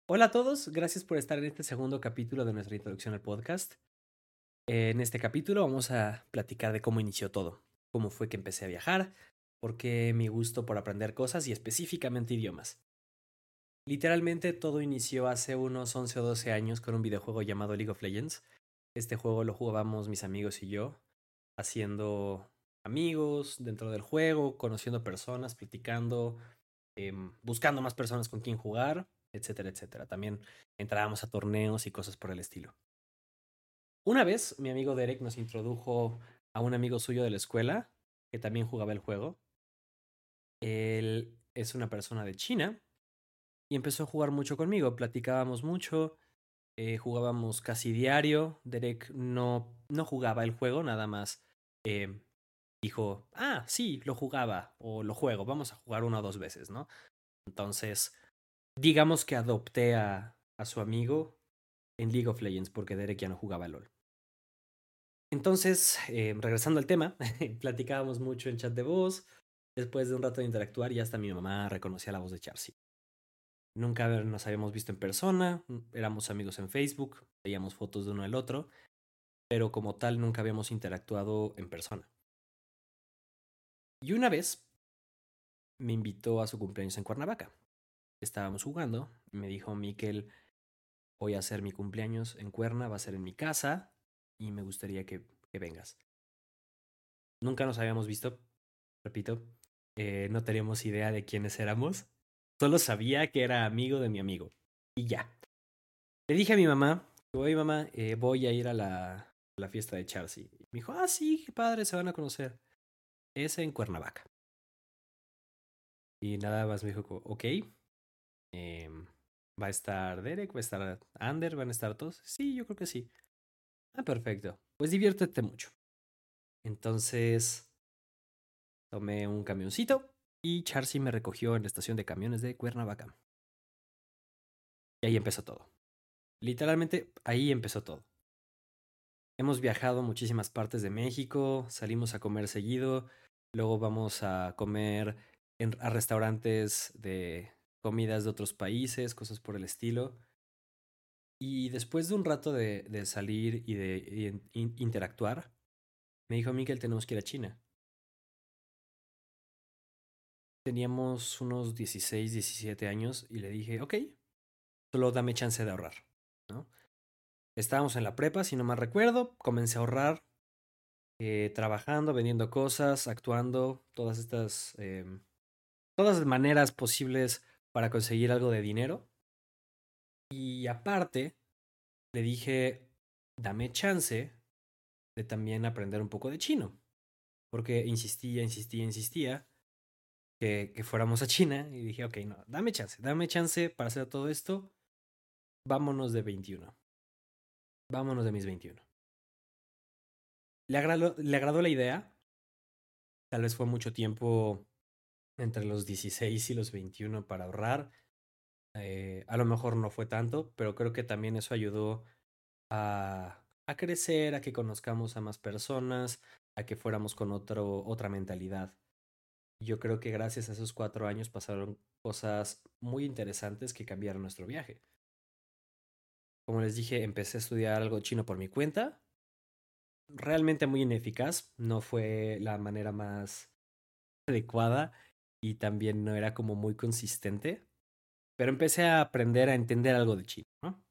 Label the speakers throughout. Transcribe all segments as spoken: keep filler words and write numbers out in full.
Speaker 1: Hola a todos, gracias por estar en este segundo capítulo de nuestra introducción al podcast. En este capítulo vamos a platicar de cómo inició todo, cómo fue que empecé a viajar, por qué mi gusto por aprender cosas y específicamente idiomas. Literalmente todo inició hace unos once o doce años con un videojuego llamado League of Legends. Este juego lo jugábamos mis amigos y yo, haciendo amigos dentro del juego, conociendo personas, platicando, em, buscando más personas con quien jugar, etcétera, etcétera. También entrábamos a torneos y cosas por el estilo. Una vez mi amigo Derek nos introdujo a un amigo suyo de la escuela que también jugaba el juego. Él es una persona de China y empezó a jugar mucho conmigo. Platicábamos mucho, eh, jugábamos casi diario. Derek no, no jugaba el juego, nada más eh, dijo, ah, sí, lo jugaba o lo juego, vamos a jugar una o dos veces, ¿no? Entonces, digamos que adopté a, a su amigo en League of Legends porque Derek ya no jugaba LOL. Entonces, eh, regresando al tema, platicábamos mucho en chat de voz. Después de un rato de interactuar, ya hasta mi mamá reconocía la voz de Charcy. Nunca nos habíamos visto en persona, éramos amigos en Facebook, veíamos fotos de uno del otro, pero como tal nunca habíamos interactuado en persona. Y una vez me invitó a su cumpleaños en Cuernavaca. Estábamos jugando y me dijo, Miquel, voy a hacer mi cumpleaños en Cuerna, va a ser en mi casa y me gustaría que, que vengas. Nunca nos habíamos visto, repito, eh, no teníamos idea de quiénes éramos. Solo sabía que era amigo de mi amigo. Y ya. Le dije a mi mamá, oye mamá, eh, voy a ir a la, a la fiesta de Chelsea. Y me dijo, ah, sí, qué padre, se van a conocer. Es en Cuernavaca. Y nada más me dijo, ok, em, va a estar Derek, va a estar Ander, van a estar todos. Sí, yo creo que sí. Ah, perfecto. Pues diviértete mucho. Entonces tomé un camioncito y Charcy me recogió en la estación de camiones de Cuernavaca. Y ahí empezó todo. Literalmente ahí empezó todo. Hemos viajado a muchísimas partes de México, salimos a comer seguido, luego vamos a comer en, a restaurantes de comidas de otros países, cosas por el estilo. Y después de un rato de, de salir y de y in- in- interactuar, me dijo, Miguel, tenemos que ir a China. Teníamos unos dieciséis, diecisiete años y le dije, ok, solo dame chance de ahorrar, ¿no? Estábamos en la prepa, si no mal recuerdo, comencé a ahorrar, eh, trabajando, vendiendo cosas, actuando, todas estas, eh, todas las maneras posibles para conseguir algo de dinero. Y aparte, le dije, dame chance de también aprender un poco de chino, porque insistía, insistía, insistía que, que fuéramos a China y dije, ok, no, dame chance, dame chance para hacer todo esto, vámonos de veintiuno, vámonos de mis veintiuno. Le agradó, le agradó la idea, tal vez fue mucho tiempo entre los dieciséis y los veintiuno para ahorrar. Eh, a lo mejor no fue tanto, pero creo que también eso ayudó a, a crecer, a que conozcamos a más personas, a que fuéramos con otro, otra mentalidad. Yo creo que gracias a esos cuatro años pasaron cosas muy interesantes que cambiaron nuestro viaje. Como les dije, empecé a estudiar algo chino por mi cuenta. Realmente muy ineficaz, no fue la manera más adecuada y también no era como muy consistente, pero empecé a aprender a entender algo de chino, ¿no?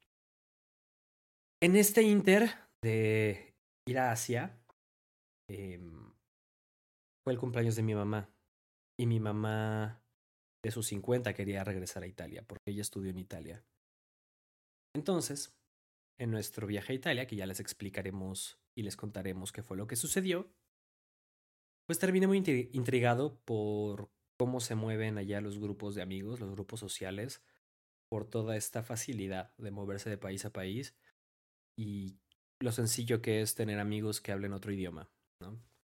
Speaker 1: En este inter de ir a Asia, eh, fue el cumpleaños de mi mamá. Y mi mamá, de sus cincuenta quería regresar a Italia, porque ella estudió en Italia. Entonces, en nuestro viaje a Italia, que ya les explicaremos y les contaremos qué fue lo que sucedió, pues terminé muy intrigado por cómo se mueven allá los grupos de amigos, los grupos sociales, por toda esta facilidad de moverse de país a país y lo sencillo que es tener amigos que hablen otro idioma, ¿no?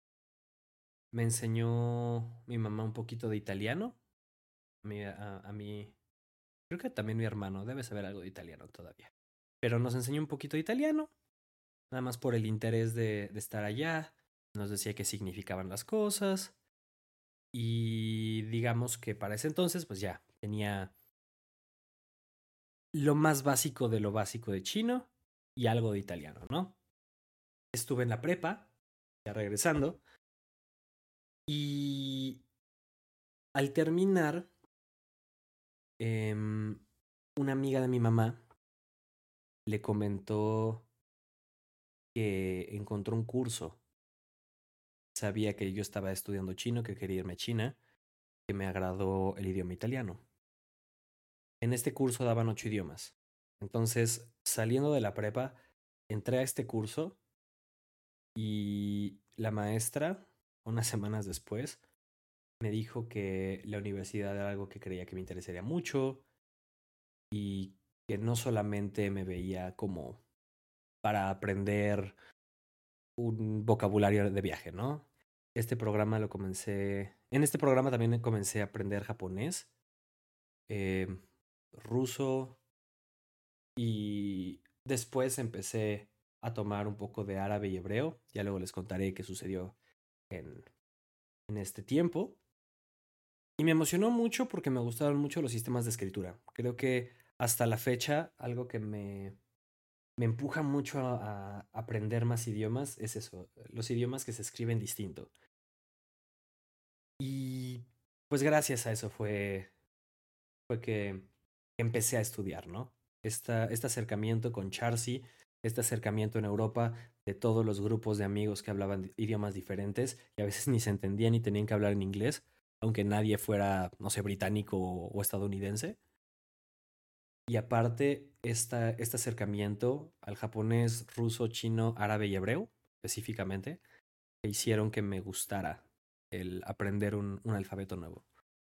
Speaker 1: Me enseñó mi mamá un poquito de italiano. Mi- a, a mí, creo que también mi hermano debe saber algo de italiano todavía. Pero nos enseñó un poquito de italiano, nada más por el interés de, de estar allá. Nos decía qué significaban las cosas. Y digamos que para ese entonces, pues ya tenía lo más básico de lo básico de chino y algo de italiano, ¿no? Estuve en la prepa, ya regresando, y al terminar, em, una amiga de mi mamá le comentó que encontró un curso. Sabía que yo estaba estudiando chino, que quería irme a China, que me agradó el idioma italiano. En este curso daban ocho idiomas. Entonces, saliendo de la prepa, entré a este curso y la maestra, unas semanas después, me dijo que la universidad era algo que creía que me interesaría mucho y que no solamente me veía como para aprender un vocabulario de viaje, ¿no? Este programa lo comencé. En este programa también comencé a aprender japonés, eh, ruso y después empecé a tomar un poco de árabe y hebreo. Ya luego les contaré qué sucedió en, en este tiempo. Y me emocionó mucho porque me gustaron mucho los sistemas de escritura. Creo que hasta la fecha algo que me, me empuja mucho a, a aprender más idiomas es eso, los idiomas que se escriben distinto. Y pues gracias a eso fue, fue que empecé a estudiar, ¿no? Esta, este acercamiento con Charsi, este acercamiento en Europa de todos los grupos de amigos que hablaban idiomas diferentes y a veces ni se entendían y tenían que hablar en inglés, aunque nadie fuera, no sé, británico o, o estadounidense. Y aparte, esta, este acercamiento al japonés, ruso, chino, árabe y hebreo, específicamente, que hicieron que me gustara el aprender un, un alfabeto nuevo.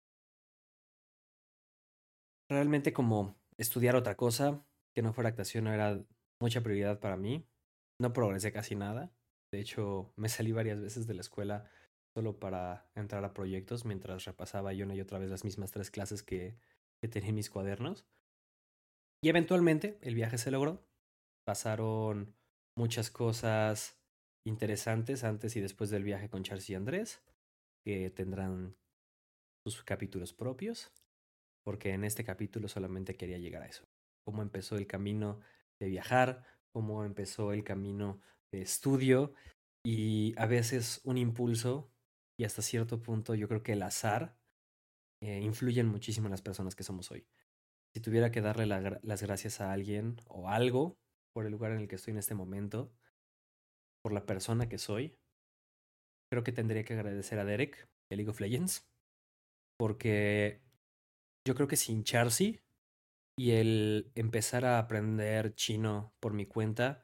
Speaker 1: Realmente como estudiar otra cosa que no fuera actuación no era mucha prioridad para mí. No progresé casi nada. De hecho, me salí varias veces de la escuela solo para entrar a proyectos mientras repasaba yo una y otra vez las mismas tres clases que, que tenía en mis cuadernos. Y eventualmente el viaje se logró. Pasaron muchas cosas interesantes antes y después del viaje con Charles y Andrés, que tendrán sus capítulos propios, porque en este capítulo solamente quería llegar a eso. Cómo empezó el camino de viajar, cómo empezó el camino de estudio y a veces un impulso y hasta cierto punto yo creo que el azar eh, influyen muchísimo en las personas que somos hoy. Si tuviera que darle la, las gracias a alguien o algo por el lugar en el que estoy en este momento, por la persona que soy, creo que tendría que agradecer a Derek de League of Legends, porque yo creo que sin Charcy y el empezar a aprender chino por mi cuenta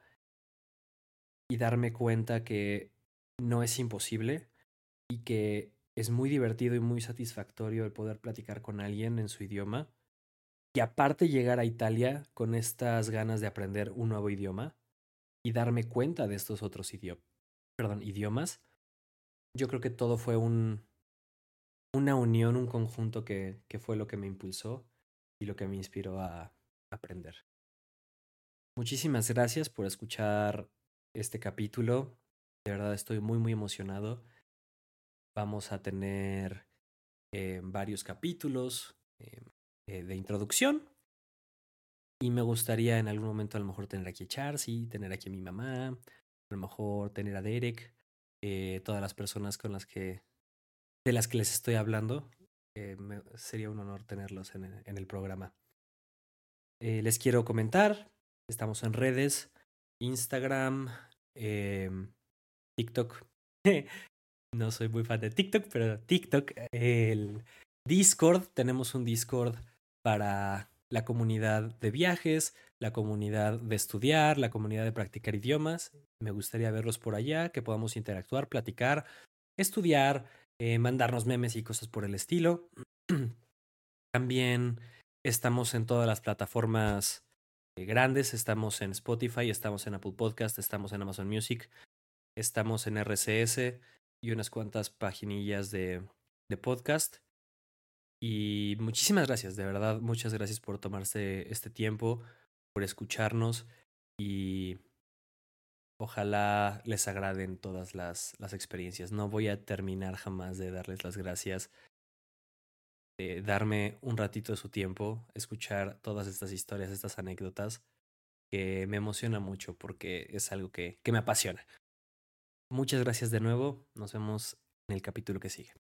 Speaker 1: y darme cuenta que no es imposible y que es muy divertido y muy satisfactorio el poder platicar con alguien en su idioma y aparte llegar a Italia con estas ganas de aprender un nuevo idioma y darme cuenta de estos otros idiomas, perdón, idiomas, yo creo que todo fue un, una unión, un conjunto que, que fue lo que me impulsó y lo que me inspiró a aprender. Muchísimas gracias por escuchar este capítulo. De verdad estoy muy muy emocionado. Vamos a tener eh, varios capítulos eh, eh, de introducción y me gustaría en algún momento a lo mejor tener aquí a Charcy, tener aquí a mi mamá, a lo mejor tener a Derek, eh, todas las personas con las que de las que les estoy hablando. Eh, me, sería un honor tenerlos en, en el programa. Eh, les quiero comentar, estamos en redes, Instagram, eh, TikTok. No soy muy fan de TikTok, pero TikTok, el Discord, tenemos un Discord para la comunidad de viajes, la comunidad de estudiar, la comunidad de practicar idiomas. Me gustaría verlos por allá, que podamos interactuar, platicar, estudiar, eh, mandarnos memes y cosas por el estilo. También estamos en todas las plataformas eh, grandes, estamos en Spotify, estamos en Apple Podcast, estamos en Amazon Music, estamos en R C S y unas cuantas paginillas de, de podcast. Y muchísimas gracias, de verdad, muchas gracias por tomarse este tiempo, por escucharnos y ojalá les agraden todas las, las experiencias. No voy a terminar jamás de darles las gracias de darme un ratito de su tiempo, escuchar todas estas historias, estas anécdotas, que me emociona mucho porque es algo que, que me apasiona. Muchas gracias de nuevo. Nos vemos en el capítulo que sigue.